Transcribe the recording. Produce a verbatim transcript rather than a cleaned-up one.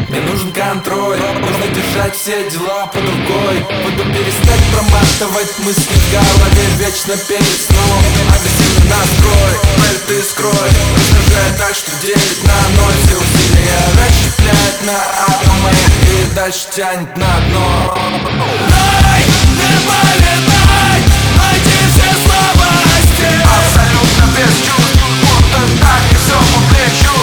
Мне нужен контроль, нужно держать все дела под рукой. Буду перестать проматывать мысли в голове вечно перед сном. Агрессивный настрой, пыль ты скрой, раздражает так, что делит на ноль. Все усилия расщепляет на атомы и дальше тянет на дно. Дай, не полетай, найди все слабости. Абсолютно без чувств, будто так и все по плечу.